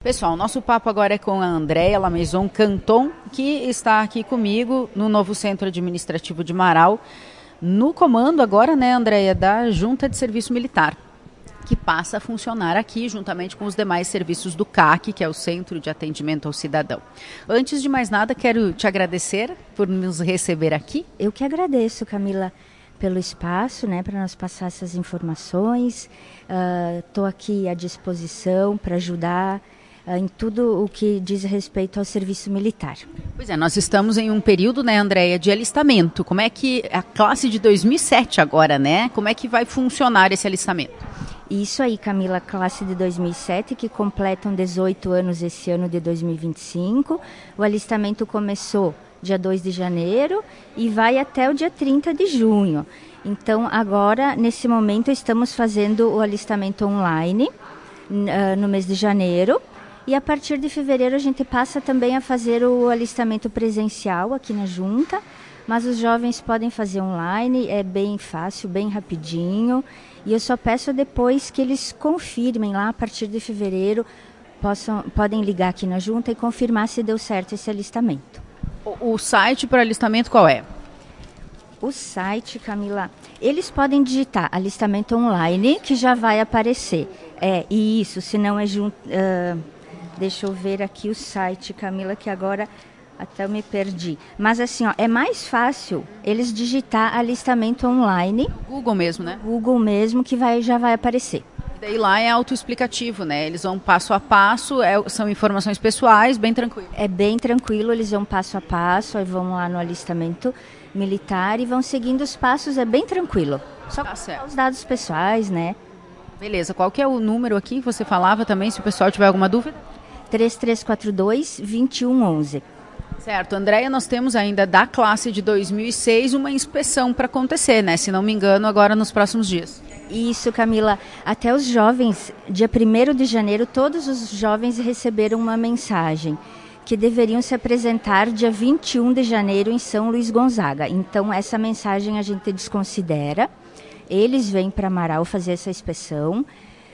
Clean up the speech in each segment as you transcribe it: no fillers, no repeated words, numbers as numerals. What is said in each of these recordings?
Pessoal, nosso papo agora é com a Andréia Lamaison Canton, que está aqui comigo no novo Centro Administrativo de Marau, no comando agora, né, Andréia, da Junta de Serviço Militar, que passa a funcionar aqui juntamente com os demais serviços do CAC, que é o Centro de Atendimento ao Cidadão. Antes de mais nada, quero te agradecer por nos receber aqui. Eu que agradeço, Camila, pelo espaço, né, para nós passar essas informações. Estou aqui à disposição para ajudar em tudo o que diz respeito ao serviço militar. Pois é, nós estamos em um período, né, Andréia, de alistamento. Como é que a classe de 2007 agora, né? Como é que vai funcionar esse alistamento? Isso aí, Camila, classe de 2007, que completam 18 anos esse ano de 2025. O alistamento começou dia 2 de janeiro e vai até o dia 30 de junho. Então, agora, nesse momento, estamos fazendo o alistamento online no mês de janeiro. E a partir de fevereiro a gente passa também a fazer o alistamento presencial aqui na Junta, mas os jovens podem fazer online, é bem fácil, bem rapidinho. E eu só peço depois que eles confirmem lá a partir de fevereiro, podem ligar aqui na Junta e confirmar se deu certo esse alistamento. O site para alistamento qual é? O site, Camila, eles podem digitar alistamento online, que já vai aparecer. E isso, se não é junto... Deixa eu ver aqui o site, Camila, que agora até eu me perdi. Mas assim, ó, é mais fácil eles digitar alistamento online. Google mesmo, né? Google mesmo, que já vai aparecer. E daí lá é autoexplicativo, né? Eles vão passo a passo, são informações pessoais, bem tranquilo. É bem tranquilo, eles vão passo a passo, aí vão lá no alistamento militar e vão seguindo os passos, é bem tranquilo. Só os dados pessoais, né? Beleza, qual que é o número aqui que você falava também, se o pessoal tiver alguma dúvida? 3342-2111. Certo, Andréia, nós temos ainda da classe de 2006 uma inspeção para acontecer, né? Se não me engano, agora nos próximos dias. Isso, Camila. Até os jovens, dia 1º de janeiro, todos os jovens receberam uma mensagem que deveriam se apresentar dia 21 de janeiro em São Luís Gonzaga. Então, essa mensagem a gente desconsidera. Eles vêm para Marau fazer essa inspeção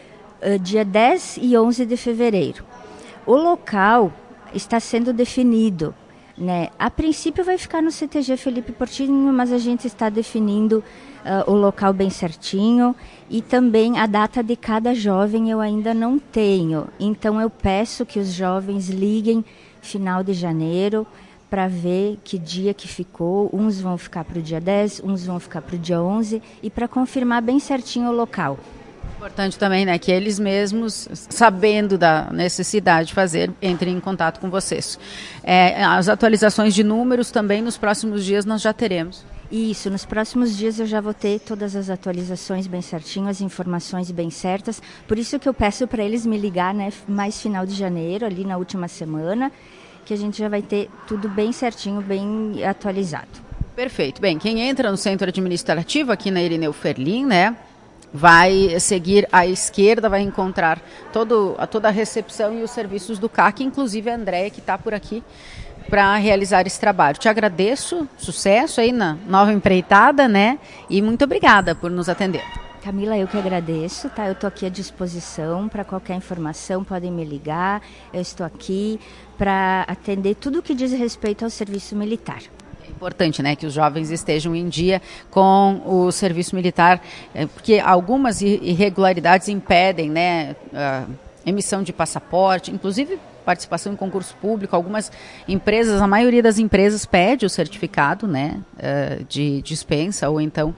dia 10 e 11 de fevereiro. O local está sendo definido, né? A princípio vai ficar no CTG Felipe Portinho, mas a gente está definindo o local bem certinho e também a data de cada jovem eu ainda não tenho. Então eu peço que os jovens liguem final de janeiro para ver que dia que ficou. Uns vão ficar para o dia 10, uns vão ficar para o dia 11 e para confirmar bem certinho o local. Importante também, né, que eles mesmos, sabendo da necessidade de fazer, entrem em contato com vocês. As atualizações de números também nos próximos dias nós já teremos. Isso, nos próximos dias eu já vou ter todas as atualizações bem certinho, as informações bem certas. Por isso que eu peço para eles me ligar, né, mais final de janeiro, ali na última semana, que a gente já vai ter tudo bem certinho, bem atualizado. Perfeito. Bem, quem entra no Centro Administrativo aqui na Irineu Ferlin, né, vai seguir à esquerda, vai encontrar toda a recepção e os serviços do CAC, inclusive a Andréia, que está por aqui para realizar esse trabalho. Te agradeço, sucesso aí na nova empreitada, né? E muito obrigada por nos atender. Camila, eu que agradeço, tá? Eu estou aqui à disposição para qualquer informação, podem me ligar. Eu estou aqui para atender tudo o que diz respeito ao serviço militar. Importante, né, que os jovens estejam em dia com o serviço militar, porque algumas irregularidades impedem, né, a emissão de passaporte, inclusive participação em concurso público. Algumas empresas, a maioria das empresas pede o certificado, né, de dispensa ou então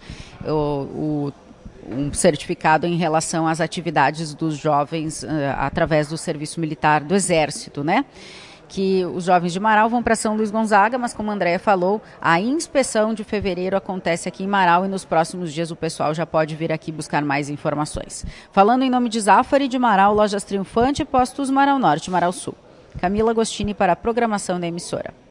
um certificado em relação às atividades dos jovens através do serviço militar do Exército, né? Que os jovens de Marau vão para São Luís Gonzaga, mas como a Andréia falou, a inspeção de fevereiro acontece aqui em Marau e nos próximos dias o pessoal já pode vir aqui buscar mais informações. Falando em nome de Zafari de Marau, Lojas Triunfante e Postos Marau Norte, Marau Sul. Camila Agostini para a programação da emissora.